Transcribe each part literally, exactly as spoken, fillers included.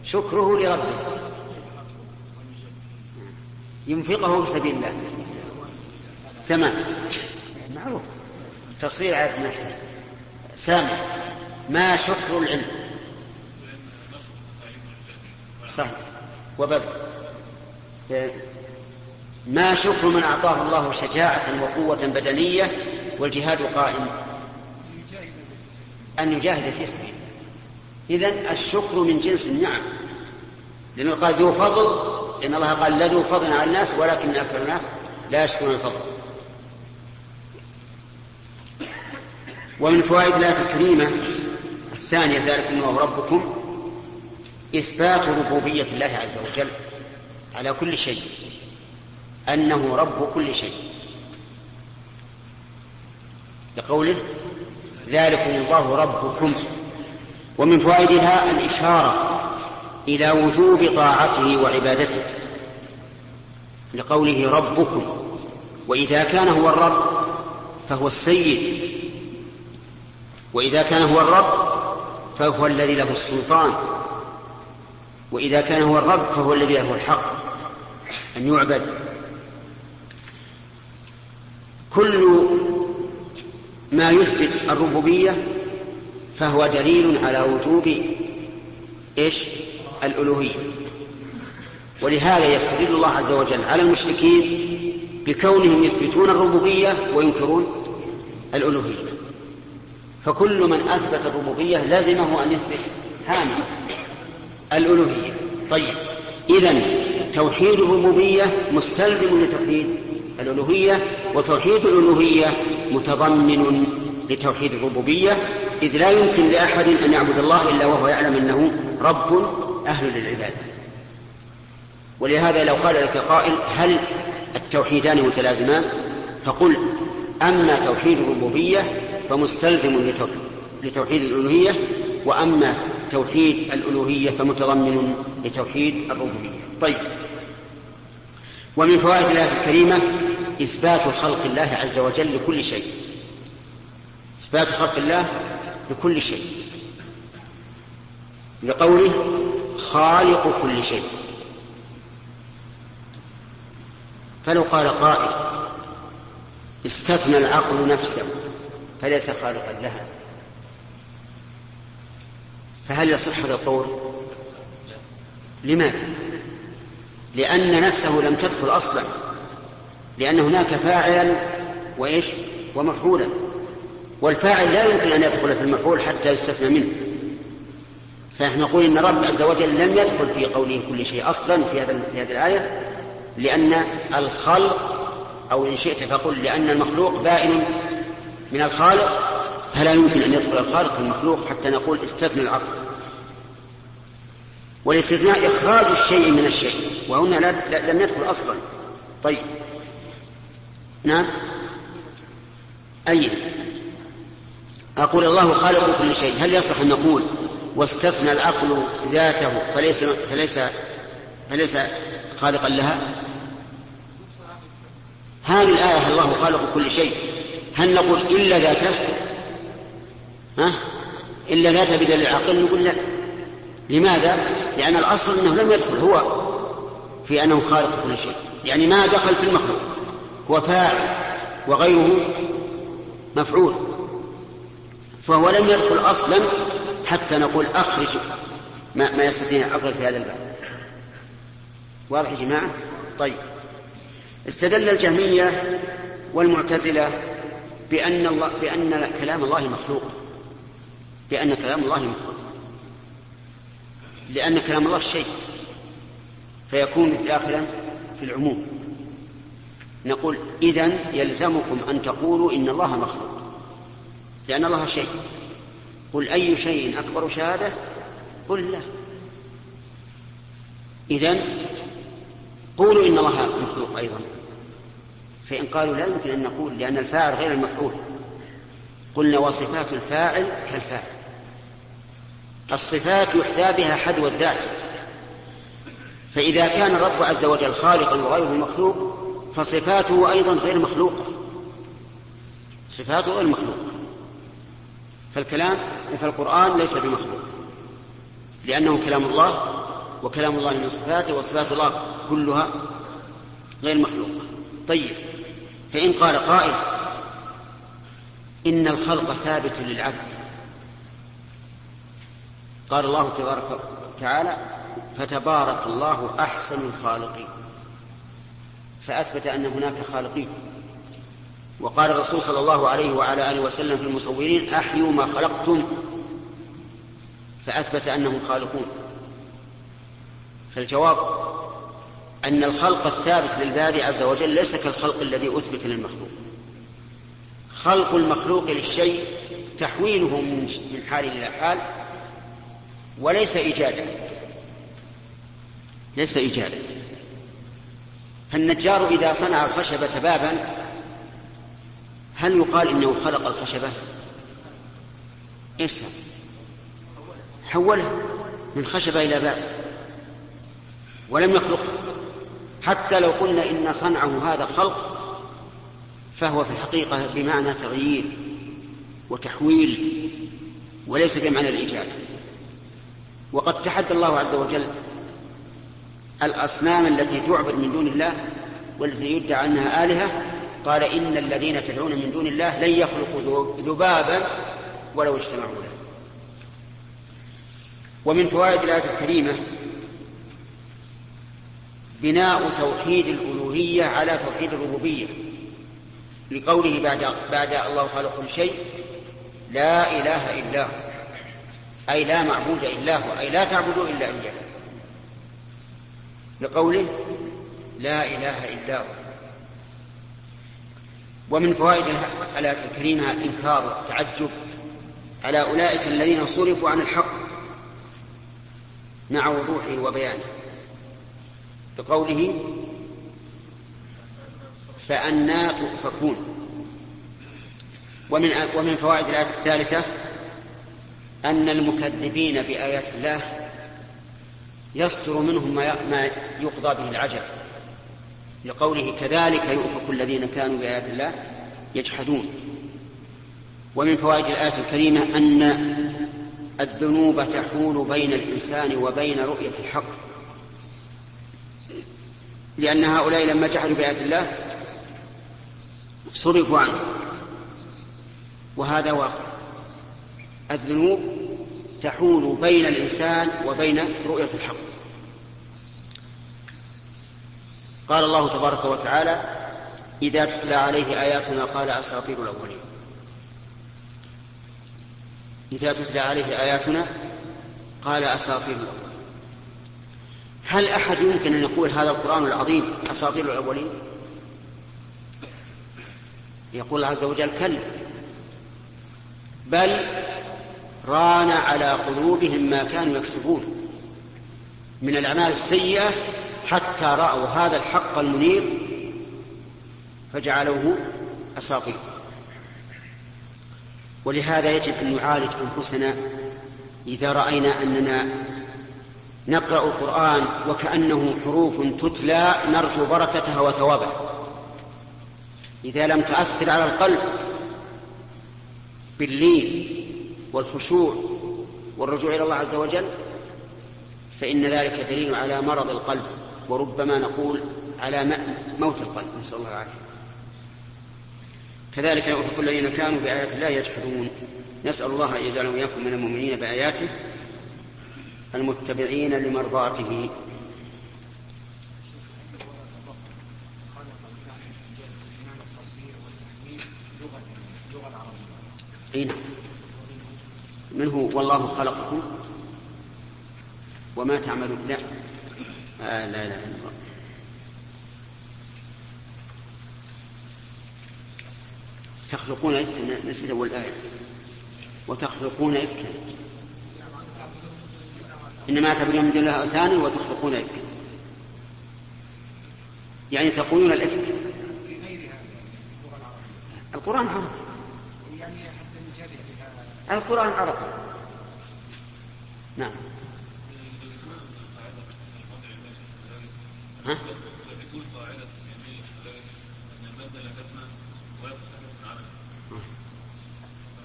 شكره لربه، ينفقه في سبيل الله. تمام، معروف تفصيل عارف نحتاج. سامع، ما شكر العلم؟ صح، وبذل. ما شكر من أعطاه الله شجاعة وقوة بدنية والجهاد قائم؟ أن يجاهد في سبيله. إذن الشكر من جنس النعم، لأنه قال ذو فضل، إن الله قال لا ذو فضل على الناس ولكن أكثر الناس لا يشكرون الفضل. ومن فوائد الآية الكريمة الثانية ذلك الله ربكم إثبات ربوبية الله عز وجل على كل شيء، أنه رب كل شيء، لقوله ذلكم الله ربكم. ومن فوائدها الإشارة إلى وجوب طاعته وعبادته، لقوله ربكم، وإذا كان هو الرب فهو السيد، وإذا كان هو الرب فهو الذي له السلطان، وإذا كان هو الرب فهو الذي له الحق أن يعبد. كل ما يثبت الربوبية فهو دليل على وجوب إيش؟ الألوهية. ولهذا يستدل الله عز وجل على المشركين بكونهم يثبتون الربوبية وينكرون الألوهية. فكل من أثبت الربوبية لازمه أن يثبت هذه الألوهية. طيب، إذن توحيد الربوبية مستلزم لتوحيد الألوهية، وتوحيد الألوهية متضمن لتوحيد الربوبية، إذ لا يمكن لأحد أن يعبد الله إلا وهو يعلم أنه رب أهل للعبادة. ولهذا لو قال لك قائل هل التوحيدان متلازمان؟ فقل أما توحيد الربوبية فمستلزم لتوحيد الألوهية، وأما توحيد الألوهية فمتضمن لتوحيد الربوبية. طيب، ومن فوائد الآية الكريمة إثبات خلق الله عز وجل لكل شيء، إثبات خلق الله لكل شيء، لقوله خالق كل شيء. فلو قال قائل استثنى العقل نفسه فليس خالقا لها، فهل يصح هذا القول؟ لماذا؟ لأن نفسه لم تدخل أصلا، لأن هناك فاعلا وإيش ومفعولا، والفاعل لا يمكن أن يدخل في المفعول حتى يستثنى منه. فنحن نقول إن رب عز وجل لم يدخل في قوله كل شيء أصلا في هذه في هذه الآية، لأن الخلق، أو إن شئت فقل لأن المخلوق بائن من الخالق، فلا يمكن أن يدخل الخالق في المخلوق حتى نقول استثنى العقل. والاستثناء إخراج الشيء من الشيء، وهنا لم يدخل أصلا. طيب، نعم، أي أقول الله خالق كل شيء، هل يصح أن نقول واستثنى العقل ذاته فليس, فليس, فليس خالقا لها؟ هذه الآية الله خالق كل شيء، هل نقول إلا ذاته؟ ها؟ إلا ذاته بدل العقل؟ نقول لا. لماذا؟ لأن الأصل أنه لم يدخل هو في أنه خالق كل شيء، يعني ما دخل في المخلوق، هو فاعل وغيره مفعول، فهو لم يدخل أصلا حتى نقول أخرج ما, ما يستطيع العقل في هذا الباب. واضح يا جماعة؟ طيب، استدل الجهمية والمعتزلة بأن, الله بأن كلام الله مخلوق، بأن كلام الله مخلوق، لأن كلام الله شيء فيكون داخلا في العموم. نقول إذن يلزمكم أن تقولوا إن الله مخلوق، لأن الله شيء. قل أي شيء أكبر شهادة؟ قل لا. إذن قولوا إن الله مخلوق أيضا. فإن قالوا لا يمكن أن نقول لأن الفاعل غير المفعول، قلنا وصفات الفاعل كالفاعل، الصفات يحذى بها حذو الذات، فإذا كان الرب عز وجل خالقا وغيره مخلوق فصفاته أيضا غير مخلوقة، صفاته غير مخلوقة. فالكلام فالقرآن ليس بمخلوق لأنه كلام الله وكلام الله من صفاته، وصفات الله كلها غير مخلوقة. طيب، فإن قال قائل إن الخلق ثابت للعبد، قال الله تبارك وتعالى فتبارك الله أحسن الخالقين، فأثبت أن هناك خالقين. وقال الرسول صلى الله عليه وعلى آله وسلم في المصورين أحيوا ما خلقتم، فأثبت أنهم خالقون. فالجواب أن الخلق الثابت للباري عز وجل ليس كالخلق الذي أثبت للمخلوق. خلق المخلوق للشيء تحويله من حال إلى حال، وليس إيجاده، ليس إيجاده. فالنجار إذا صنع الخشبة بابا هل يقال إنه خلق الخشبة؟ إيش حوله من خشبة إلى باب ولم يخلقه. حتى لو قلنا إن صنعه هذا خلق فهو في الحقيقة بمعنى تغيير وتحويل وليس بمعنى الإيجاد. وقد تحدى الله عز وجل الأصنام التي تعبد من دون الله والتي يدعى أنها آلهة، قال إن الذين تدعون من دون الله لن يخلقوا ذبابا ولو اجتمعوا له. ومن فوائد الآية الكريمة بناء توحيد الألوهية على توحيد الربوبية، لقوله بعد, بعد الله خالق كل شيء لا إله إلا هو، أي لا معبود إلا هو، أي لا تعبدوا إلا إياه، لقوله لا إله إلا هو. ومن فوائد الآية الكريمة الإنكار والتعجب على أولئك الذين صرفوا عن الحق مع وضوحه وبيانه، بقوله فأنى تؤفكون. ومن ومن فوائد الآية الثالثة أن المكذبين بآيات الله يصدر منهم ما يقضى به العجب، لقوله كذلك يؤفك الذين كانوا بآيات الله يجحدون. ومن فوائد الآية الكريمة أن الذنوب تحول بين الإنسان وبين رؤية الحق، لأن هؤلاء لما جحدوا بآيات الله صرفوا عنه، وهذا واقع. الذنوب تحول بين الإنسان وبين رؤية الحق. قال الله تبارك وتعالى إذا تتلى عليه آياتنا قال أساطير الأولين. إذا تتلى عليه آياتنا قال أساطير الأولين. هل أحد يمكن أن يقول هذا القرآن العظيم أساطير الأولين؟ يقول الله عز وجل كلا، بل ران على قلوبهم ما كانوا يكسبون من الأعمال السيئة حتى رأوا هذا الحق المنير فجعلوه أساطير. ولهذا يجب أن نعالج أنفسنا إذا رأينا أننا نقرأ القرآن وكأنه حروف تتلى نرجو بركتها وثوابها، إذا لم تؤثر على القلب باللين والخشوع والرجوع إلى الله عز وجل فإن ذلك دليل على مرض القلب، وربما نقول على موت القلب، نسأل الله العافية. كذلك يؤفك الذين كانوا بآيات الله يجحدون. نسأل الله أن يجعلنا وإياكم من المؤمنين بآياته المتبعين لمرضاته. أين من هو والله خلقكم وما تعملون؟ لا آه لا لا تخلقون إفكا، نسيت أول آية، وتخلقون إفكا إنما تعبدون من دون الله أوثانا وتخلقون إفكا، يعني تقولون الإفك. القرآن عربي، القرآن عربي. نعم. ها؟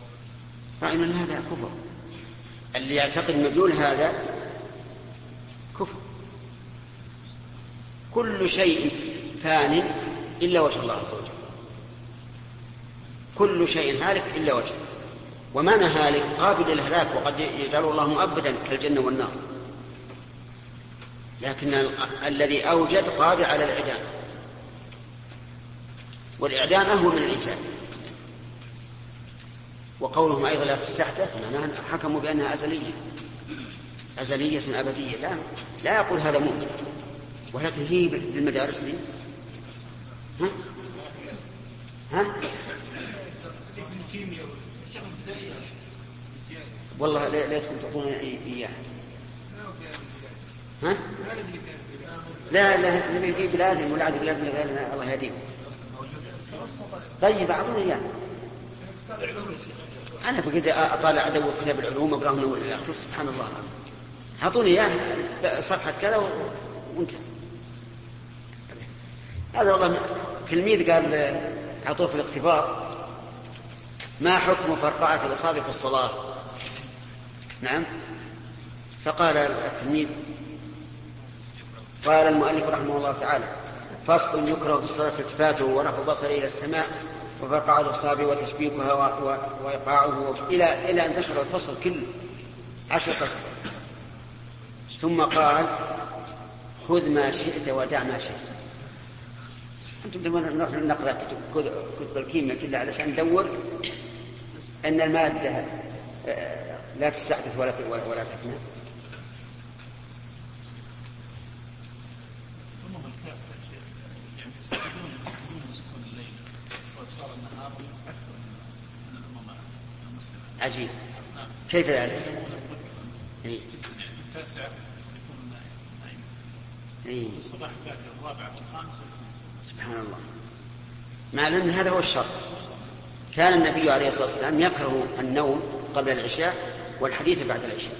رأي من هذا كفر. اللي يعتقد مدلول هذا كفر. كل شيء فان إلا وجه الله عز وجل، كل شيء هالك إلا وجهه. ومعنى هالك قابل للهلاك، وقد يجعل الله مؤبدا كالجنة والنار، لكن الذي أوجد قادر على الإعدام، والإعدام أهون من الإيجاد. وقولهم أيضا لا تستحدث معناها حكموا بأنها أزلية أزلية أبدية. لا, لا يقول هذا ممكن، ولكن هي بالمدارس دي ها ها والله ليتكم تقولون إياه. ها لا لا نبي في بلادهم ولا عاد بلادنا غيرنا، الله يهديهم. طيب أعطوني إياه. أنا بقيت أطالع أدور كتاب العلوم أقرأه من أول إلى آخره، سبحان الله. أعطوني إياه صفحة كذا وانت. هذا والله تلميذ قال أعطوه في الاختبار ما حكم فرقعة الأصابع في الصلاة؟ نعم. فقال التلميذ، قال المؤلف رحمه الله تعالى: فصل يكره في الصلاة التفاته ورفع البصر إلى السماء وفرقعة الأصابع وتشبيكها وإيقاعه إلى إلى أن ذكر الفصل كله عشر فصل، ثم قال: خذ ما شئت ودع ما شئت. أنتم لما نروح نقرأ كتب الكيمياء كلها علشان ندور أن المادة لا تستحدث ولا ولا تفنى. عجيب، كيف ذلك؟ إيه. التاسع يكون نائم. إيه. الصباح الثالث الرابع والخامس. سبحان الله. مع أن هذا هو الشر. كان النبي عليه الصلاة والسلام يكره النوم قبل العشاء والحديث بعد العشاء،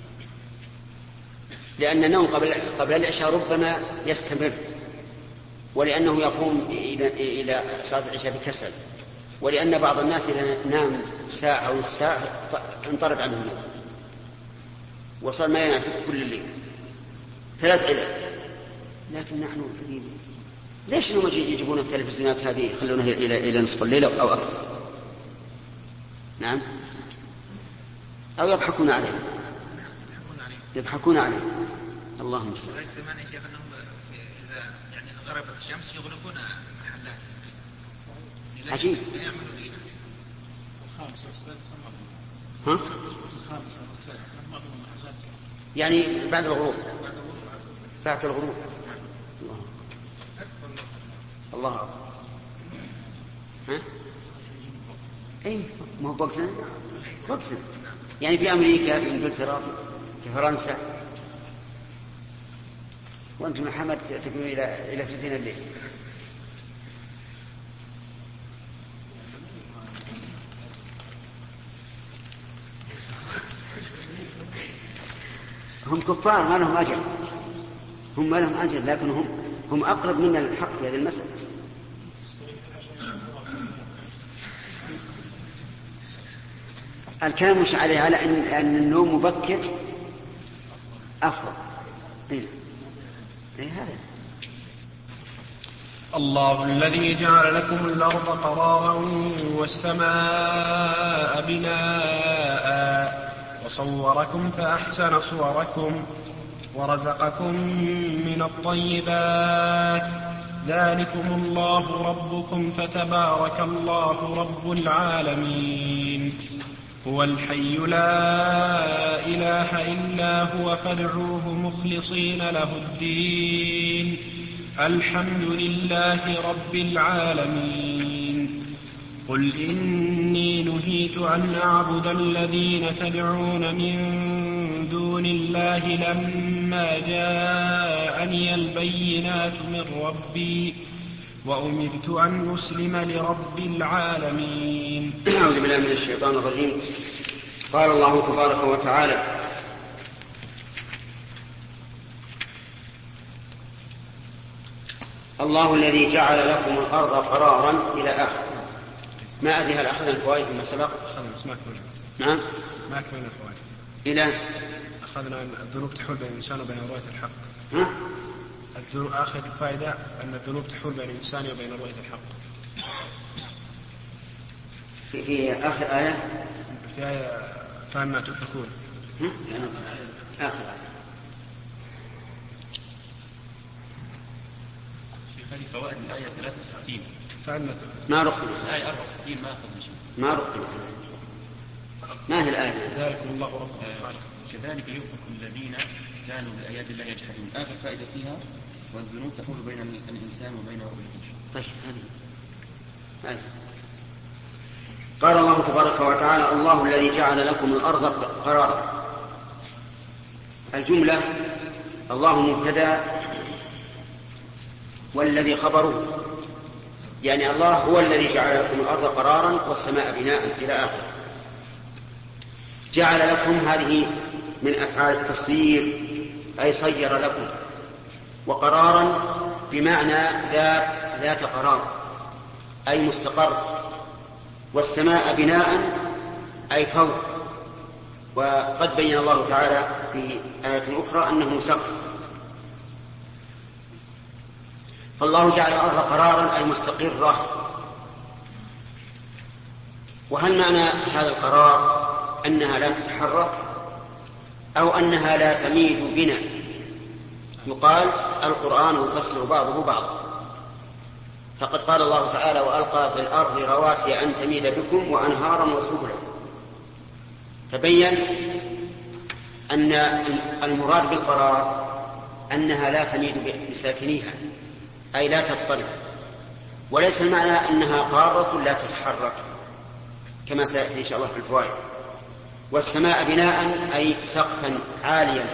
لأن النوم قبل قبل العشاء ربما يستمر، ولأنه يقوم إلى إلى صلاة العشاء بكسل، ولأن بعض الناس إذا نام ساعة أو ساعة انطرد عنه النوم وصار ما ينام كل الليل. ثلاث علل. لكن نحن ليش انهم يجيبون التلفزيونات هذه يخلونها الى الى نصف الليل او اكثر؟ نعم. او يضحكون عليه يضحكون عليه اللهم المستعان. زمان يا شيخ انهم اذا يعني غربت الشمس يغلقون محلات. عجيب. لا يعملون هنا. الخامسة والسادسة ها؟ الخامسة والسادسة بعض المحلات. يعني بعد الغروب. بعد الغروب. الله أكبر. ها؟ أي ما هو وقتنا وقتنا يعني في أمريكا في إنجلترا في فرنسا، وأنتم محمد تكونوا إلى إلى ثلاثين الليل. هم كفار ما لهم أجر، هم ما لهم أجر، لكن هم هم أقرب منا للحق في هذه المسألة. الكلام مش عليه على أن, أن النوم مبكر أفضل. إيه؟ إيه هذا؟ الله الذي جعل لكم الأرض قرارا والسماء بناء وصوركم فأحسن صوركم ورزقكم من الطيبات ذلكم الله ربكم فتبارك الله رب العالمين. هو الحي لا إله إلا هو فادعوه مخلصين له الدين الحمد لله رب العالمين. قل إني نهيت أن أعبد الذين تدعون من دون الله لما جاءني البينات من ربي وأمرت أن أسلم لرب العالمين. أعوذ بالله من الشيطان الرجيم. قال الله تبارك وتعالى: الله الذي جعل لكم الأرض قرارا إلى آخر. ما أدري هل أخذنا الفوائد مما سبق؟ ما كملنا. نعم ما كملنا الفوائد إلى أخذنا أن الذنوب تحول بين الإنسان وبين رؤية الحق. ها؟ آخر فائدة أن الذنوب تحول بين الإنسان وبين رؤية الحق. في, في آخر آية في آية فأما تؤفكون. آخر آية في هذه فوائد الآية ثلاثة وستين. فأما ما رقم الآية أربعة وستين ما أخذنا شيء. ما رقم ما هي الآية؟ ذلكم الله ربكم آه كذلك يؤفك الذين كانوا بآيات الله يجحدون. آخر فائدة فيها والذنوب تحول بين الإنسان وبين ربه. طيب هذه هذه قال الله تبارك وتعالى الله الذي جعل لكم الأرض قرارا. الجملة الله مبتدأ والذي خبره، يعني الله هو الذي جعل لكم الأرض قرارا والسماء بناء إلى آخر. جعل لكم هذه من أفعال التصيير أي صير لكم، وقرارا بمعنى ذات, ذات قرار أي مستقر، والسماء بناء أي فوق. وقد بين الله تعالى في آية أخرى أنه سقف. فالله جعل الأرض قرارا أي مستقرة. وهل معنى هذا القرار أنها لا تتحرك أو أنها لا تميل بنا؟ يقال القرآن يفسر بعضه بعض. فقد قال الله تعالى وألقى في الأرض رواسي أن تميد بكم وأنهارا وسبلا. فبين أن المراد بالقرار أنها لا تميد بساكنيها أي لا تضطرب، وليس المعنى أنها قارة لا تتحرك كما سيأتي إن شاء الله في الفوائد. والسماء بناء أي سقفا عاليا.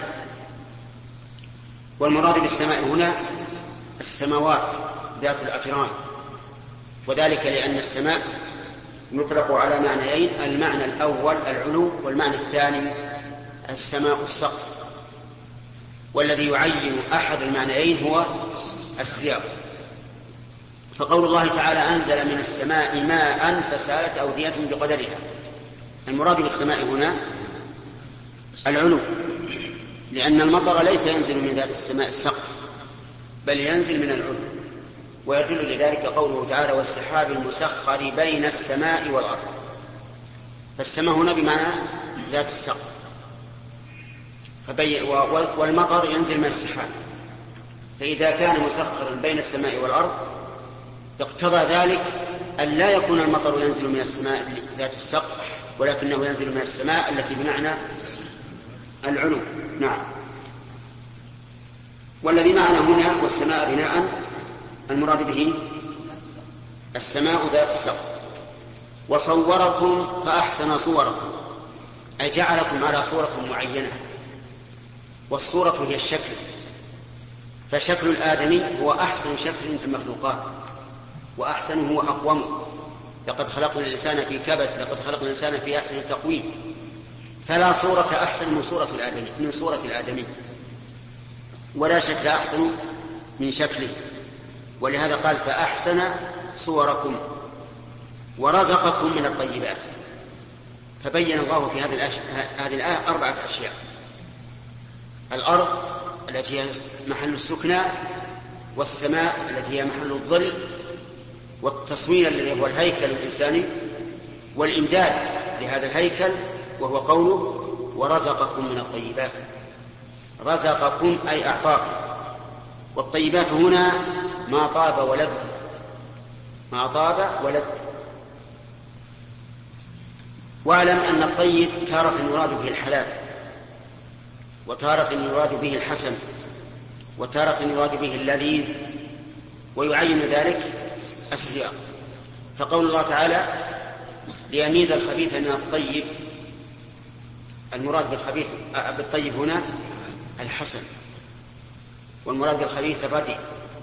والمراد بالسماء هنا السماوات ذات الأجرام، وذلك لأن السماء يطلق على معنيين: المعنى الأول العلو، والمعنى الثاني السماء السقف. والذي يعين أحد المعنيين هو السياق. فقول الله تعالى أنزل من السماء ماء فسالت أودية بقدرها، المراد بالسماء هنا العلو، لأن المطر ليس ينزل من ذات السماء السقف بل ينزل من العلو. ويدل لذلك قوله تعالى والسحاب المسخر بين السماء والأرض. فالسماء هنا بمعنى ذات السقف، والمطر ينزل من السحاب. فإذا كان مسخرا بين السماء والأرض اقتضى ذلك أن لا يكون المطر ينزل من السماء ذات السقف، ولكنه ينزل من السماء التي بمعنى العلو. نعم. والذي معنا هنا والسماء بناء المراد به السماء ذات السقف. وصوركم فأحسن صوركم أي جعلكم على صورة معينة، والصورة هي الشكل. فشكل الآدمي هو أحسن شكل في المخلوقات، وأحسن هو أقوم. لقد خلقنا الإنسان في كبد، لقد خلقنا الإنسان في أحسن تقويم. فلا صورة أحسن من صورة الآدمي من صورة الآدمي، ولا شكل أحسن من شكله. ولهذا قال فأحسن صوركم ورزقكم من الطيبات. فبين الله في هذه الآية أربعة أشياء: الأرض التي هي محل السكنى، والسماء التي هي محل الظل، والتصوير الذي هو الهيكل الإنساني، والإمداد لهذا الهيكل وهو قوله ورزقكم من الطيبات. رزقكم أي أعطاكم. والطيبات هنا ما طاب ولذ، ما طاب ولذ. واعلم أن الطيب تارة يراد به الحلال، وتارة يراد به الحسن، وتارة يراد به اللذيذ، ويعين ذلك السياق. فقول الله تعالى ليميز الخبيث من الطيب، المراد بالخبيث بالطيب هنا الحسن، والمراد بالخبيث الرديء.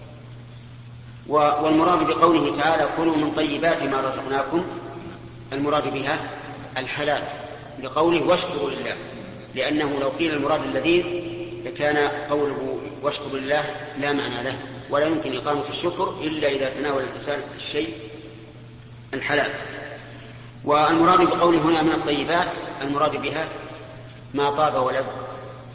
والمراد بقوله تعالى كلوا من طيبات ما رزقناكم المراد بها الحلال، لقوله واشكروا لله، لأنه لو قيل المراد اللذيذ لكان قوله واشكروا لله لا معنى له، ولا يمكن إقامة الشكر إلا إذا تناول الإنسان الشيء الحلال. والمراد بقوله هنا من الطيبات المراد بها ما طاب ولذ،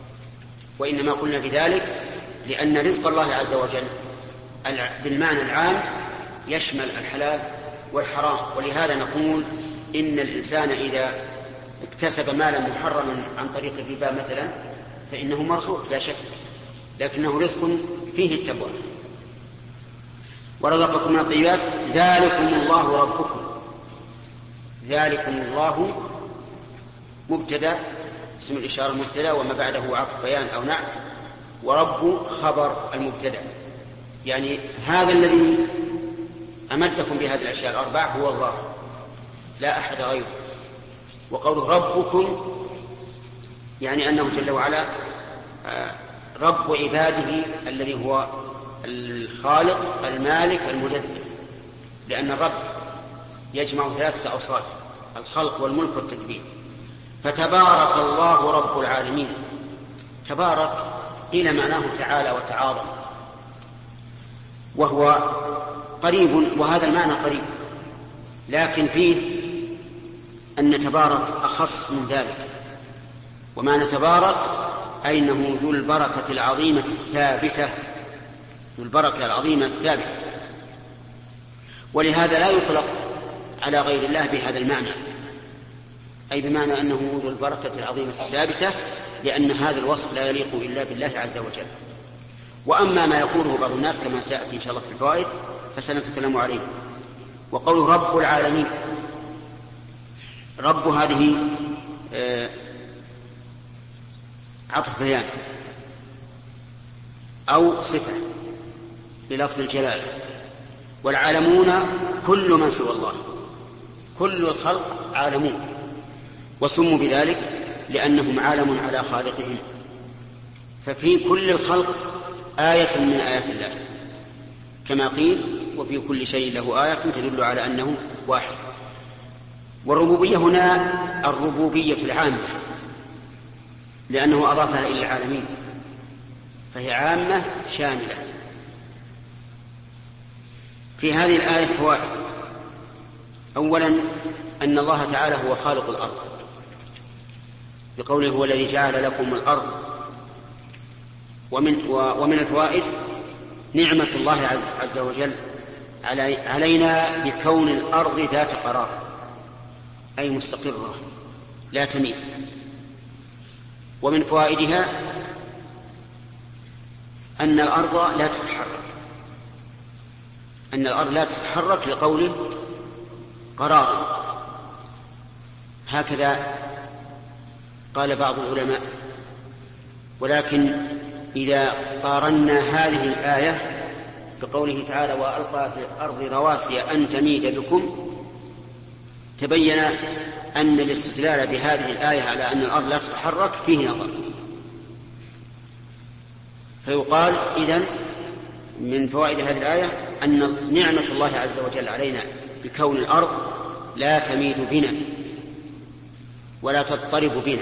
وإنما قلنا بذلك لأن رزق الله عز وجل بالمعنى العام يشمل الحلال والحرام، ولهذا نقول إن الإنسان إذا اكتسب مالا محرما عن طريق الربا مثلا فإنه مرزوق لا شك، لكنه رزق فيه التقوى. ورزقكم من الطيبات ذلكم الله ربكم. ذلكم الله مبتدأ، اسم الإشارة مبتدأ وما بعده عطف بيان أو نعت، ورب خبر المبتدأ، يعني هذا الذي أمدكم بهذه الأشياء الأربعة هو الله لا أحد غيره. وقوله ربكم يعني أنه جل وعلا رب عباده الذي هو الخالق المالك المدبر، لأن الرب يجمع ثلاثة أوصاف: الخلق والملك والتدبير. فتبارك الله رب العالمين. تبارك قيل معناه تعالى وتعاظم، وهو قريب، وهذا المعنى قريب، لكن فيه أن تبارك أخص من ذلك. ومعنى تبارك أي أنه ذو البركة العظيمة الثابتة، ذو البركة العظيمة الثابتة، ولهذا لا يطلق على غير الله بهذا المعنى، أي بمعنى أنه ذو البركة العظيمة الثابتة، لأن هذا الوصف لا يليق إلا بالله عز وجل. وأما ما يقوله بعض الناس كما سيأتي إن شاء الله في الفوائد فسنتكلم عليه. وقوله رب العالمين، رب هذه آه عطف بيان أو صفة بلفظ الجلالة. والعالمون كل من سوى الله، كل الخلق عالمون، وسموا بذلك لأنهم عالم على خالقهم. ففي كل الخلق آية من آيات الله، كما قيل وفي كل شيء له آية تدل على أنه واحد. والربوبية هنا الربوبية العامة، لأنه أضافها إلى العالمين، فهي عامة شاملة. في هذه الآية فوائد: أولا أن الله تعالى هو خالق الأرض، بقوله هو الذي جعل لكم الأرض. ومن, ومن الفوائد نعمة الله عز وجل علينا بكون الأرض ذات قرار، أي مستقرة لا تميل. ومن فوائدها أن الأرض لا تتحرك، أن الأرض لا تتحرك لقوله قرار. هكذا قال بعض العلماء. ولكن إذا قارنا هذه الآية بقوله تعالى وألقى في الأرض رواسي أن تميد بكم، تبين أن الاستدلال بهذه الآية على أن الأرض لا تتحرك فيه نظر. فيقال إذن من فوائد هذه الآية أن نعمة الله عز وجل علينا بكون الأرض لا تميد بنا ولا تضطرب بنا.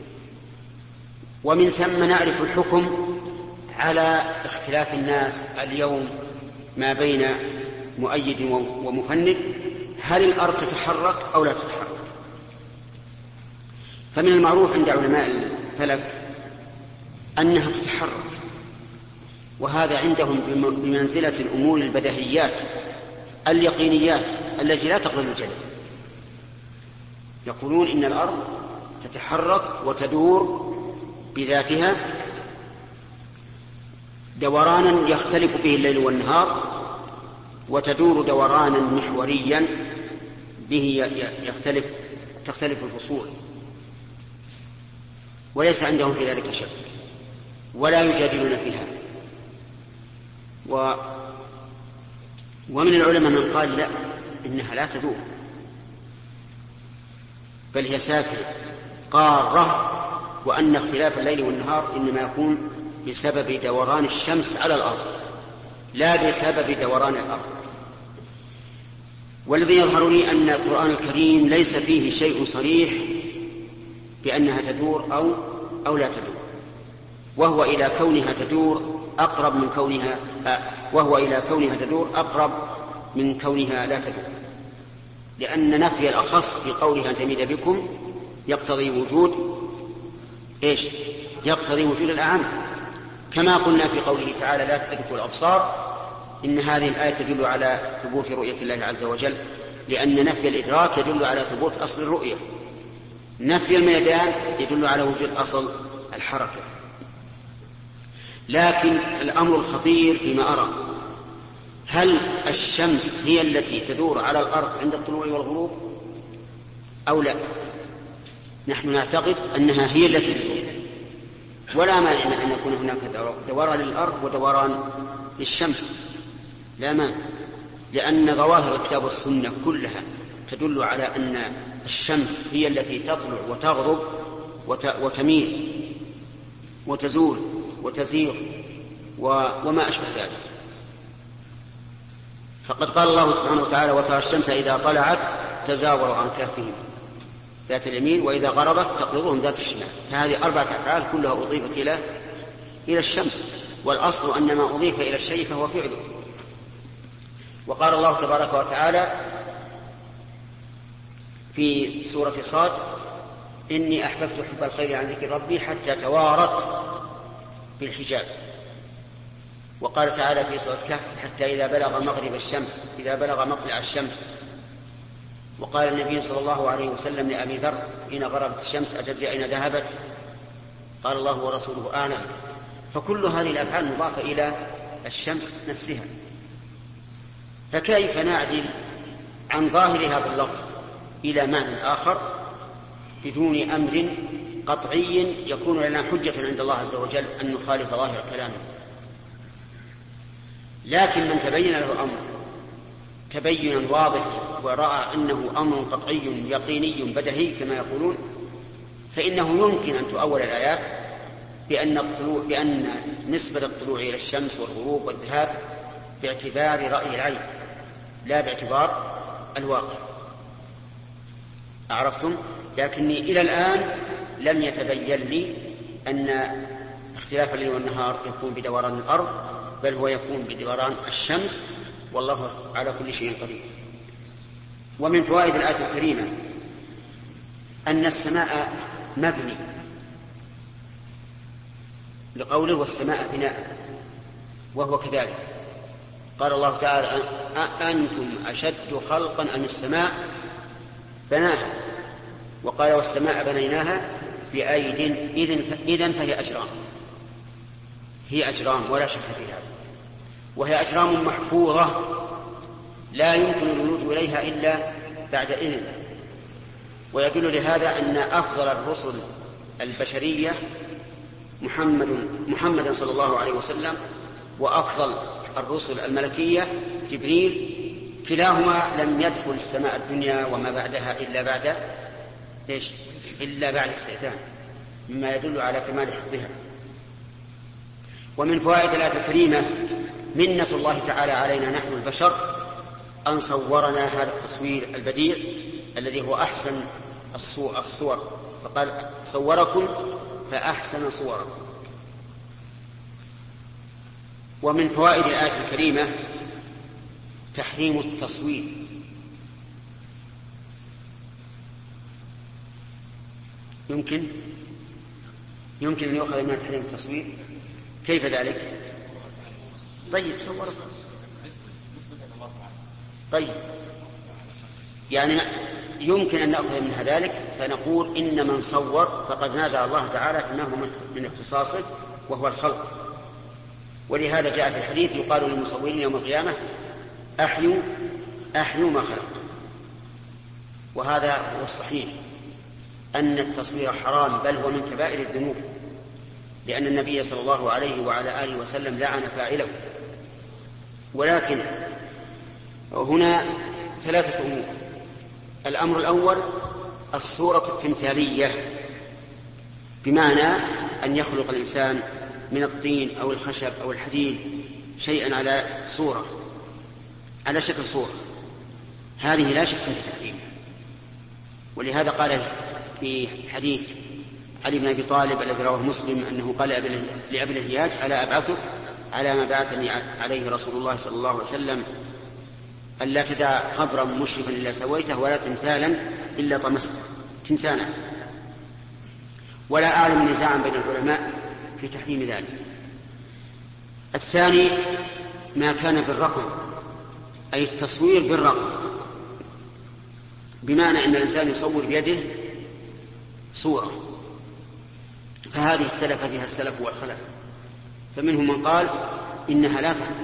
ومن ثم نعرف الحكم على اختلاف الناس اليوم ما بين مؤيد ومفند، هل الأرض تتحرك أو لا تتحرك؟ فمن المعروف عند علماء الفلك أنها تتحرك، وهذا عندهم بمنزلة الأمور البديهيات اليقينيات التي لا تقبل الجدل. يقولون إن الأرض تتحرك وتدور بذاتها دورانا يختلف به الليل والنهار، وتدور دورانا محوريا به يختلف تختلف الفصول، وليس عندهم في ذلك شك ولا يجادلون فيها. و ومن العلماء من قال لا، إنها لا تدور بل هي ساكنة قارة، وأن اختلاف الليل والنهار إنما يكون بسبب دوران الشمس على الأرض لا بسبب دوران الأرض. والذي يظهر لي أن القرآن الكريم ليس فيه شيء صريح بأنها تدور أو, أو لا تدور، وهو إلى كونها تدور أقرب من كونها وهو إلى كونها تدور أقرب من كونها لا تدور، لأن نفي الأخص في قولها تميد بكم يقتضي وجود إيش؟ يقتضي وجود الأعم. كما قلنا في قوله تعالى لا تدركوا الأبصار، إن هذه الآية تدل على ثبوت رؤية الله عز وجل، لأن نفي الإدراك يدل على ثبوت أصل الرؤية، نفي الميدان يدل على وجود أصل الحركة. لكن الأمر الخطير فيما أرى، هل الشمس هي التي تدور على الأرض عند الطلوع والغروب أو لا؟ نحن نعتقد أنها هي التي تدور، ولا مانع من أن يكون هناك دوران للأرض ودوران للشمس، لا مانع، لأن ظواهر الكتاب والسنة كلها تدل على أن الشمس هي التي تطلع وتغرب وتميل وتزول وتزيغ وما أشبه ذلك. فقد قال الله سبحانه وتعالى وترى الشمس إذا طلعت تزاور عن كهفهم ذات اليمين وإذا غربت تقرضهم ذات الشمال. فهذه أربعة أفعال كلها أضيفت إلى إلى الشمس، والأصل أن ما أضيف إلى الشيء فهو فعله. وقال الله تبارك وتعالى في سورة صاد إني أحببت حب الخير عن ذكر ربي حتى توارت بالحجاب. وقال تعالى في سورة كهف حتى إذا بلغ مغرب الشمس إذا بلغ مطلع الشمس. وقال النبي صلى الله عليه وسلم لأبي ذر حين غربت الشمس أتدري أين ذهبت؟ قال الله ورسوله أعلم. فكل هذه الأفعال مضافة إلى الشمس نفسها، فكيف نعدل عن ظاهر هذا اللفظ إلى معنى آخر بدون أمر قطعي يكون لنا حجة عند الله عز وجل أن نخالف ظاهر كلامه؟ لكن من تبين له أمر تبينا واضح ورأى أنه أمر قطعي يقيني بدهي كما يقولون، فإنه يمكن أن تؤول الآيات بأن, الطلوع بأن نسبة الطلوع إلى الشمس والغروب والذهاب باعتبار رأي العين لا باعتبار الواقع. أعرفتم؟ لكني إلى الآن لم يتبين لي أن اختلاف الليل والنهار يكون بدوران الأرض، بل هو يكون بدوران الشمس، والله على كل شيء قدير. ومن فوائد الآية الكريمة أن السماء مبني لقوله والسماء بناء، وهو كذلك. قال الله تعالى أأنتم أشد خلقا أم السماء بناها، وقال والسماء بنيناها بأيد إذن فهي أجرام، هي أجرام ولا شك في هذا، وهي أجرام محفوظة لا يمكن الولوج إليها إلا بعد إذن. ويدل لهذا أن أفضل الرسل البشرية محمد محمد صلى الله عليه وسلم، وأفضل الرسل الملكية جبريل، كلاهما لم يدخل السماء الدنيا وما بعدها إلا بعد إيش؟ إلا بعد استئذان، مما يدل على كمال حفظها. ومن فوائد الآية الكريمة منة الله تعالى علينا نحن البشر أن صورنا هذا التصوير البديع الذي هو أحسن الصور، فقال صوركم فأحسن صوركم. ومن فوائد الآية الكريمة تحريم التصوير. يمكن يمكن أن يؤخذ من تحريم التصوير. كيف ذلك؟ طيب صوركم. طيب يعني يمكن أن نأخذ منها ذلك فنقول إن من صور فقد نازع الله تعالى أنه من اختصاصه وهو الخلق. ولهذا جاء في الحديث يقال للمصورين يوم القيامة أحيوا أحيوا ما خلقتم. وهذا هو الصحيح أن التصوير حرام، بل هو من كبائر الذنوب، لأن النبي صلى الله عليه وعلى آله وسلم لعن فاعله. ولكن هنا ثلاثة أمور. الأمر الأول الصورة التمثالية، بمعنى أن يخلق الإنسان من الطين أو الخشب أو الحديد شيئا على صورة على شكل صورة، هذه لا شك في تحريمها. ولهذا قال في حديث علي بن أبي طالب الذي رواه مسلم أنه قال لأبي الهياج ألا أبعثك على ما بعثني عليه رسول الله صلى الله عليه وسلم ألا تدع قبرا مشرفا إلا سويته ولا تمثالا إلا طمسته تمثالا. ولا أعلم نزاعا بين العلماء في تحريم ذلك، الثاني ما كان بالرقم، أي التصوير بالرقم، بمعنى أن الإنسان يصور بيده صورة، فهذه اختلف فيها السلف والخلف، فمنهم من قال إنها لا تحل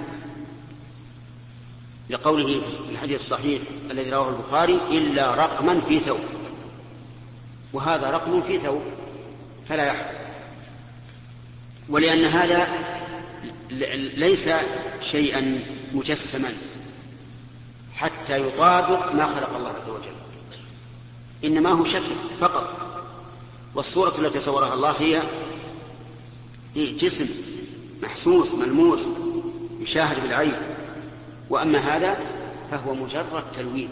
لقوله في الحديث الصحيح الذي رواه البخاري إلا رقما في ثوب، وهذا رقم في ثوب فلا يحل، ولأن هذا ليس شيئا مجسما حتى يطابق ما خلق الله عز وجل، إنما هو شكل فقط، والصورة التي صورها الله هي جسم محسوس ملموس يشاهد بالعين، وأما هذا فهو مجرد تلوين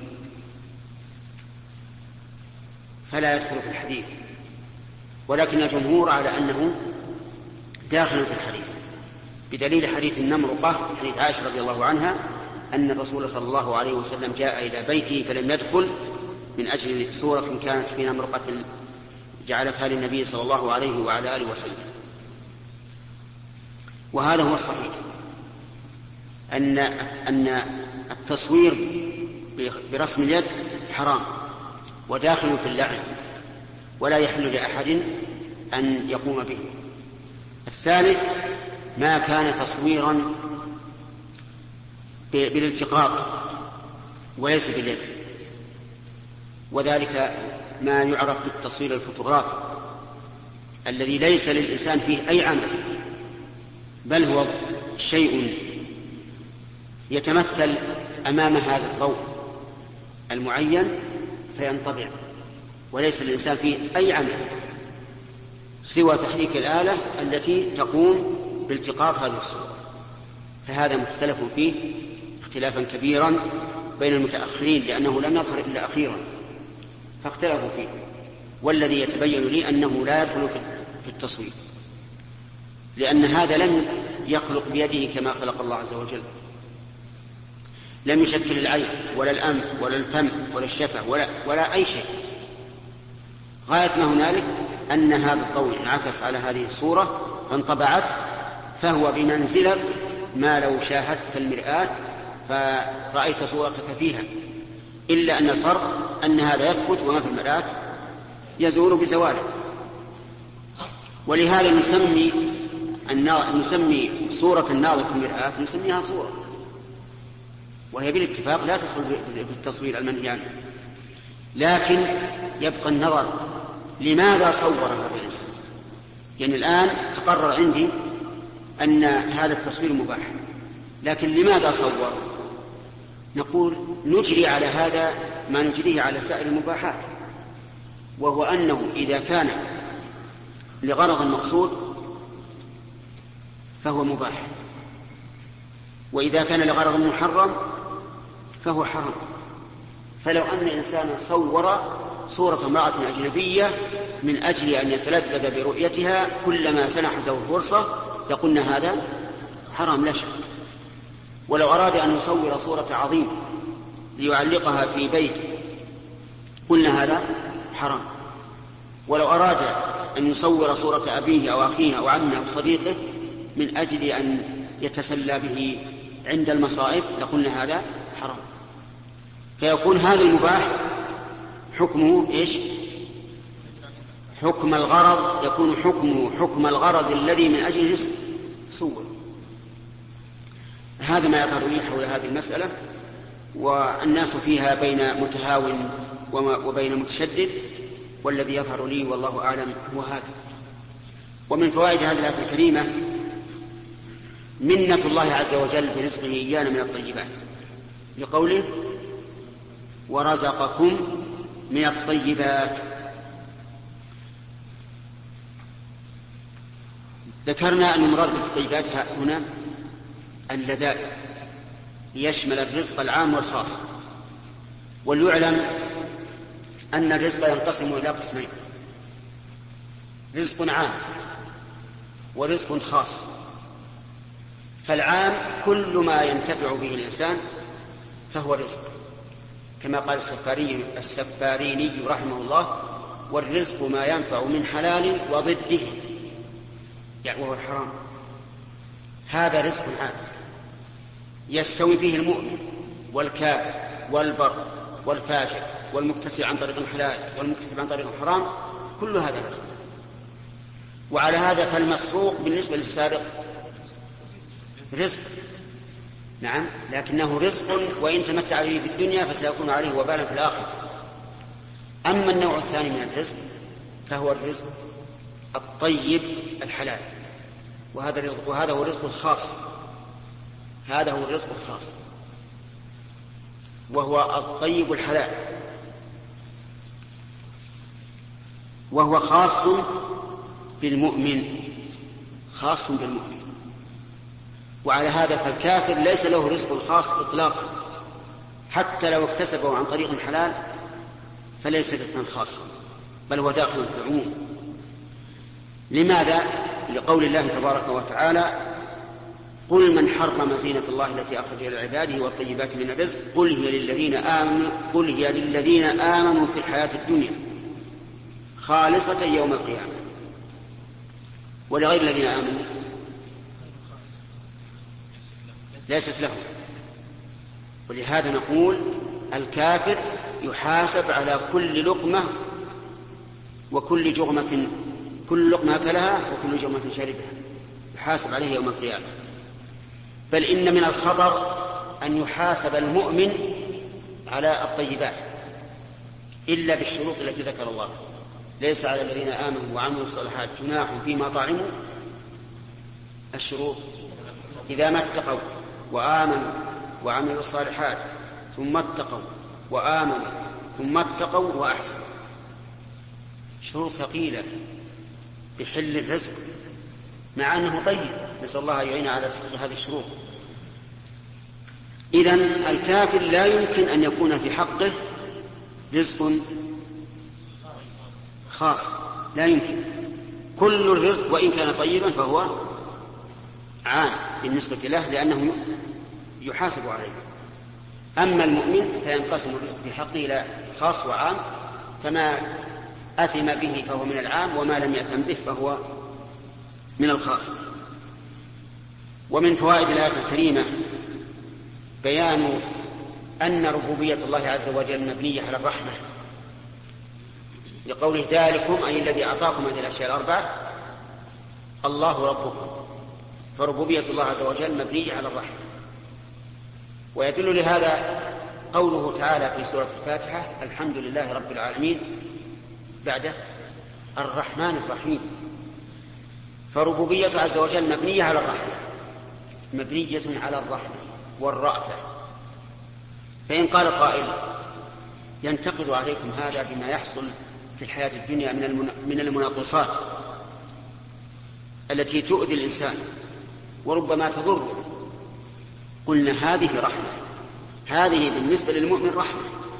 فلا يدخل في الحديث، ولكن الجمهور على أنه داخل في الحديث بدليل حديث النمرقة، حديث عائشة رضي الله عنها أن الرسول صلى الله عليه وسلم جاء إلى بيته فلم يدخل من أجل صورة كانت في نمرقة جعلتها للنبي صلى الله عليه وعلى آله وسلم. وهذا هو الصحيح، أن أن التصوير برسم اليد حرام وداخل في اللعن، ولا يحل لأحد أن يقوم به. الثالث ما كان تصويرا بالالتقاط وليس باليد، وذلك ما يعرف بالتصوير الفوتوغرافي الذي ليس للإنسان فيه أي عمل، بل هو شيء يتمثل أمام هذا الضوء المعين فينطبع، وليس للإنسان فيه أي عمل سوى تحريك الآلة التي تقوم بالتقاط هذه الصورة. فهذا مختلف فيه اختلافا كبيرا بين المتأخرين، لأنه لم يظهر إلا أخيرا فاختلفوا فيه، والذي يتبين لي أنه لا يدخل في التصوير، لأن هذا لم يخلق بيده كما خلق الله عز وجل، لم يشكل العين ولا الأنف ولا الفم ولا الشفة ولا, ولا أي شيء. غاية ما هنالك أن هذا الضوء انعكس على هذه الصورة فانطبعت، فهو بمنزلة ما لو شاهدت المرآة فرأيت صورتك فيها، إلا أن الفرق أن هذا يثبت وما في المرآة يزول بزواله. ولهذا نسمي نسمي صورة الناظر في المرآة نسميها صورة، وهي بالاتفاق لا تدخل في التصوير المنهي عنه. لكن يبقى النظر لماذا صور هذا الإنسان؟ يعني الآن تقرر عندي أن هذا التصوير مباح، لكن لماذا صور؟ نقول نجري على هذا ما نجريه على سائر المباحات، وهو أنه إذا كان لغرض مقصود فهو مباح، وإذا كان لغرض محرم فهو حرام. فلو أن إنسانا صور صورة امرأة أجنبية من أجل أن يتلذذ برؤيتها كلما سنحت له فرصة لقلنا هذا حرام لا شك. ولو أراد أن يصور صورة عظيم ليعلقها في بيته قلنا هذا حرام. ولو أراد أن يصور صورة أبيه أو أخيه أو عمه أو صديقه من أجل أن يتسلى به عند المصائب لقلنا هذا حرام. فيكون هذا المباح حكمه إيش؟ حكم الغرض، يكون حكمه حكم الغرض الذي من أجله صور. هذا ما يظهر لي حول هذه المسألة، والناس فيها بين متهاون وبين متشدد، والذي يظهر لي والله أعلم هو هذا. ومن فوائد هذه الآية الكريمة منة الله عز وجل برزقه إيانا من الطيبات، لقوله ورزقكم من الطيبات. ذكرنا أن المراد بالطيبات هنا اللذائذ ليشمل الرزق العام والخاص. وليعلم أن الرزق ينقسم إلى قسمين: رزق عام ورزق خاص. فالعام كل ما ينتفع به الإنسان فهو رزق، كما قال السفاري السفاريني رحمه الله: والرزق ما ينفع من حلال وضده، يعني وهو الحرام. هذا رزق عام يستوي فيه المؤمن والكافر والبر والفاجر والمكتسب عن طريق الحلال والمكتسب عن طريق الحرام، كل هذا رزق. وعلى هذا فالمسروق بالنسبة للسارق رزق، نعم، لكنه رزق وإن تمتع به في الدنيا فسيكون عليه وبالا في الآخرة. أما النوع الثاني من الرزق فهو الرزق الطيب الحلال، وهذا الرزق وهذا هو الرزق الخاص، هذا هو الرزق الخاص وهو الطيب الحلال، وهو خاص بالمؤمن، خاص بالمؤمن. وعلى هذا فالكافر ليس له رزق خاص إطلاقا، حتى لو اكتسبه عن طريق حلال فليس رزقا خاصا، بل هو داخل في العموم. لماذا؟ لقول الله تبارك وتعالى: قل من حرم زينة الله التي أخرج لعباده والطيبات من الرزق قل هي للذين آمنوا قل هي للذين آمنوا في الحياة الدنيا خالصة يوم القيامة ولغير الذين آمنوا ليست لهم. ولهذا نقول الكافر يحاسب على كل لقمة وكل جغمة، كل لقمة أكلها وكل جغمة شربها يحاسب عليه يوم القيامة. بل إن من الخطر أن يحاسب المؤمن على الطيبات إلا بالشروط التي ذكر الله: ليس على الذين آمنوا وعملوا الصالحات جناح فيما طعموا. الشروط: إذا ما اتقوا وآمنوا وعملوا الصالحات ثم اتقوا وآمنوا ثم اتقوا وأحسنوا. شروط ثقيلة بحل الرزق مع أنه طيب، نسأل الله يعين على تحقيق هذه الشروط. إذن الكافر لا يمكن أن يكون في حقه رزق خاص، لا يمكن. كل الرزق وإن كان طيبا فهو عام بالنسبة له لأنه يحاسب عليه. أما المؤمن فينقسم الرزق في حقه إلى خاص وعام، فما أثم به فهو من العام وما لم يأثم به فهو من الخاص. ومن فوائد الآية الكريمة بيان أن ربوبية الله عز وجل مبنية على الرحمة، لقوله: ذلكم أي الذي أعطاكم هذه الأشياء الأربعة الله ربكم. فربوبية الله عز وجل مبنية على الرحمة. ويدل لهذا قوله تعالى في سورة الفاتحة: الحمد لله رب العالمين، بعد الرحمن الرحيم. فربوبية عز وجل مبنية على الرحمة، مبنية على الرحمة والرأفة. فإن قال قائل: ينتقد عليكم هذا بما يحصل في الحياة الدنيا من المناقصات التي تؤذي الإنسان وربما تضره، قلنا: هذه رحمة، هذه بالنسبة للمؤمن رحمة.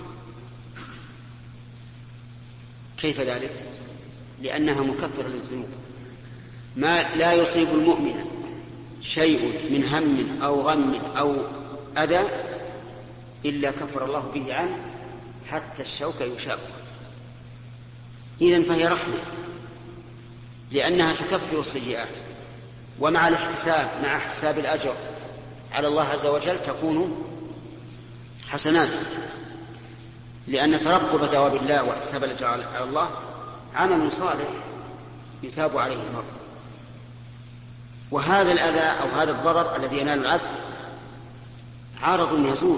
كيف ذلك؟ لأنها مكفرة للذنوب. ما لا يصيب المؤمن شيء من هم أو غم أو أذى إلا كفر الله به عنه حتى الشوك يشاق. إذن فهي رحمة لأنها تكفر السيئات، ومع الاحتساب مع احتساب الأجر على الله عز وجل تكون حسنات، لأن ترقب ثواب الله واحتساب الأجر على الله عمل صالح يتاب عليه المرء. وهذا الأذى أو هذا الضرر الذي ينال العبد عارض يزول،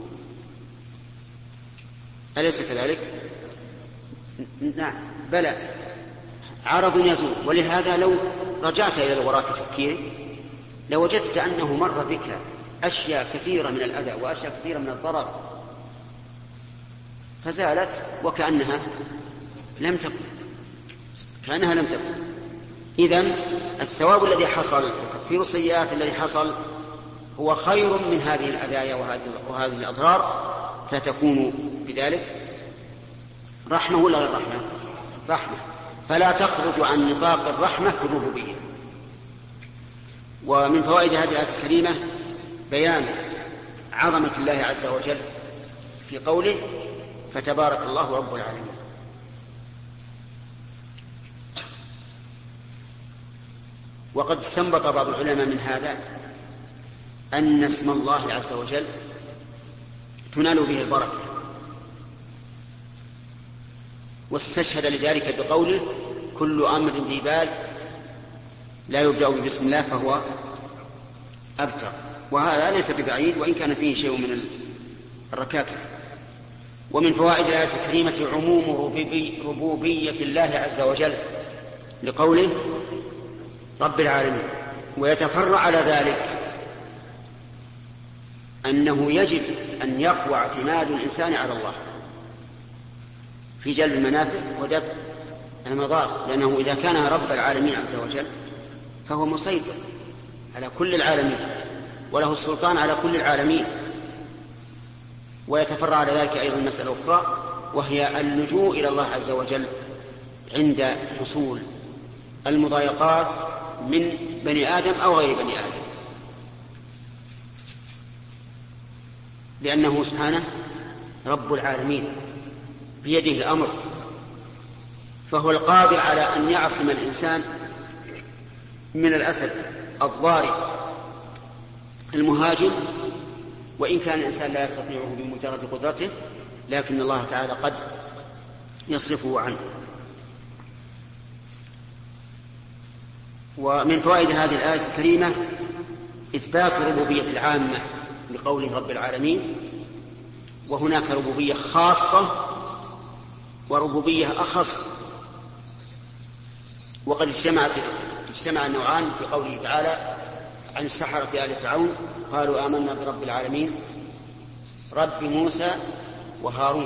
أليس كذلك؟ نعم، بلى، عارض يزول. ولهذا لو رجعت إلى الوراء في تفكيرك لوجدت أنه مر بك أشياء كثيرة من الأذى وأشياء كثيرة من الضرر فزالت وكأنها لم تكن، كأنها لم تكن. إذن الثواب الذي حصل وتكفير السيئات الذي حصل هو خير من هذه الأذايا وهذه الأضرار، فتكون بذلك رحمة ولا غير رحمة؟ رحمة، فلا تخرج عن نطاق الرحمة في الربوبية. ومن فوائد هذه الآية الكريمة بيان عظمة الله عز وجل في قوله: فتبارك الله رب العالمين. وقد استنبط بعض العلماء من هذا أن اسم الله عز وجل تنال به البركة، واستشهد لذلك بقوله كل أمر ذي بال لا يبدأ بسم الله فهو أبتر، وهذا ليس ببعيد وإن كان فيه شيء من الركاكة. ومن فوائد الآية الكريمة عموم ربوبية الله عز وجل لقوله رب العالمين. ويتفرع على ذلك أنه يجب أن يقوى اعتماد الإنسان على الله في جلب المنافع ودفع المضار، لأنه إذا كان رب العالمين عز وجل فهو مسيطر على كل العالمين وله السلطان على كل العالمين. ويتفرع على ذلك أيضا مسألة أخرى، وهي اللجوء إلى الله عز وجل عند حصول المضايقات من بني آدم أو غير بني آدم، لأنه سبحانه رب العالمين بيده الأمر، فهو القادر على أن يعصم الإنسان من الأسد الضاري المهاجم، وإن كان الإنسان لا يستطيعه بمجرد قدرته، لكن الله تعالى قد يصرفه عنه. ومن فوائد هذه الآية الكريمة إثبات ربوبية العامة لقوله رب العالمين، وهناك ربوبية خاصة وربوبية أخص، وقد اجتمعت اجتمع النوعان في قوله تعالى عن السحرة آل فرعون قالوا آمنا برب العالمين رب موسى وهارون.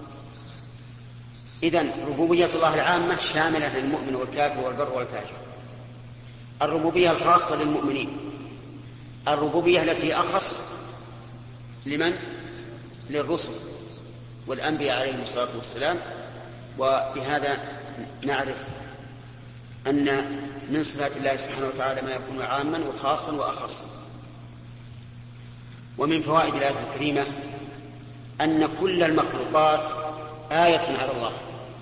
إذن ربوبية الله العامة شاملة للمؤمن والكافر والبر والفاجر. الربوبية الخاصة للمؤمنين، الربوبية التي أخص لمن؟ للرسل والأنبياء عليهم الصلاة والسلام. وبهذا نعرف أن من صفات الله سبحانه وتعالى ما يكون عاما وخاصا وأخصا. ومن فوائد الآية الكريمة أن كل المخلوقات آية على الله،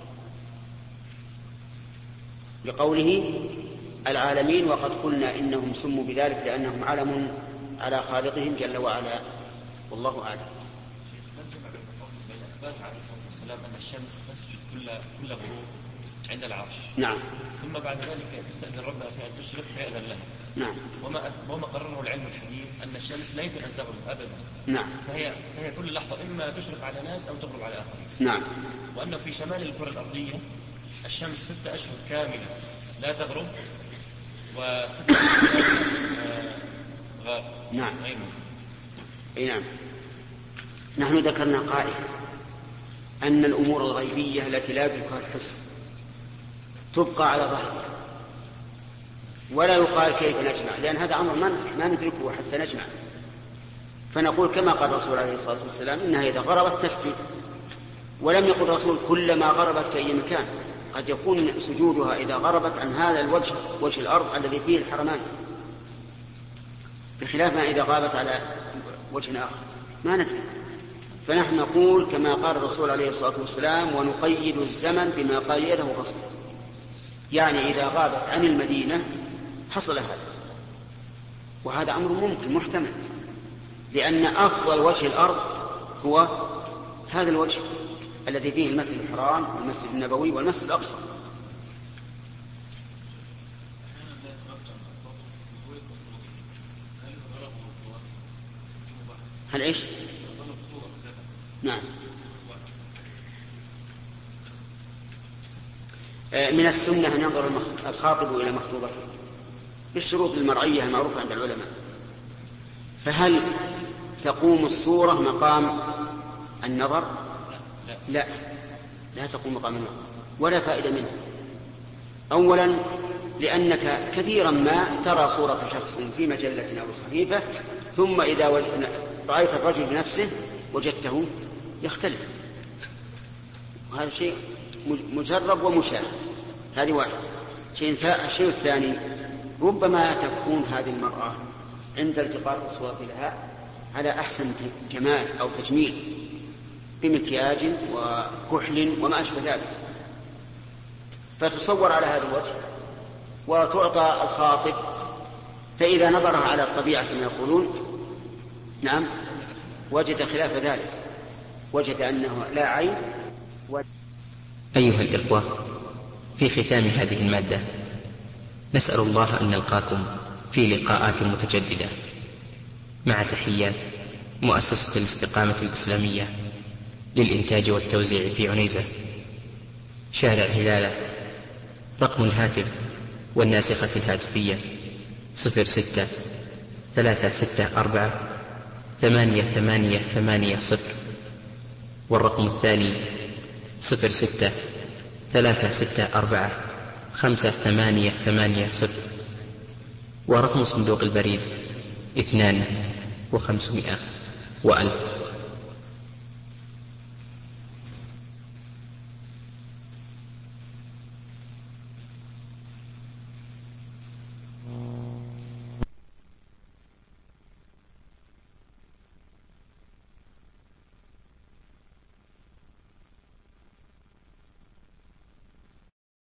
لقوله العالمين وقد قلنا إنهم سموا بذلك لأنهم علم على خالقهم جل وعلا، والله أعلم. عليه الصلاة والسلام أن الشمس تسجد كل كل غروب عند العرش. نعم. ثم بعد ذلك تستأذن ربها في أن تشرق فيأذن لها. نعم. وما وما قرره العلم الحديث أن الشمس لا يمكن أن تغرب أبدا. نعم. فهي فهي كل لحظة إما تشرق على ناس أو تغرب على آخرين. نعم. وأنه في شمال الكرة الأرضية الشمس ستة أشهر كاملة لا تغرب، وستة أشهر غاب. نعم. غيمة. أي نعم. نحن ذكرنا قاعدة أن الأمور الغيبية التي لا يدركها الحس تبقى على ظاهرها، ولا يقال كيف نجمع، لأن هذا أمر ما ندركه حتى نجمع. فنقول كما قال الرسول عليه الصلاة والسلام إنها إذا غربت تسجد، ولم يقل الرسول كلما غربت في أي مكان، قد يكون سجودها إذا غربت عن هذا الوجه وجه الأرض الذي فيه الحرمان، بخلاف ما إذا غابت على وجه آخر ما ندري. فنحن نقول كما قال الرسول عليه الصلاة والسلام ونقيد الزمن بما قيده الرسول، يعني إذا غابت عن المدينة حصل هذا، وهذا أمر ممكن محتمل، لأن أفضل وجه الأرض هو هذا الوجه الذي فيه المسجد الحرام والمسجد النبوي والمسجد الأقصى. هل إيش؟ نعم. من السنة أن ينظر الخاطب إلى مخطوبته بالشروط المرعية المعروفة عند العلماء. فهل تقوم الصورة مقام النظر؟ لا، لا تقوم مقام النظر، ولا فائدة منه. أولا لأنك كثيرا ما ترى صورة شخص في مجلة أو صحيفة، ثم إذا رأيت الرجل بنفسه وجدته يختلف، وهذا شيء مجرب ومشاهد. هذه واحدة. الشيء الثاني ربما تكون هذه المرأة عند التقاط الصورة لها على أحسن جمال أو تجميل بمكياج وكحل وما أشبه ذلك، فتصور على هذا الوجه وتعطى الخاطب، فإذا نظرها على الطبيعة كما يقولون نعم وجد خلاف ذلك، وجد أنه لا عين. أيها الإخوة، في ختام هذه المادة نسأل الله أن نلقاكم في لقاءات متجددة، مع تحيات مؤسسة الاستقامة الإسلامية للإنتاج والتوزيع في عنيزة، شارع هلالة. رقم الهاتف والناسخة الهاتفية صفر ستة ثلاثة ستة أربعة ثمانية ثمانية ثمانية صفر، والرقم الثاني صفر ستة ثلاثة ستة أربعة خمسة ثمانية ثمانية صفر، ورقم صندوق البريد اثنان وخمسمائة وألف.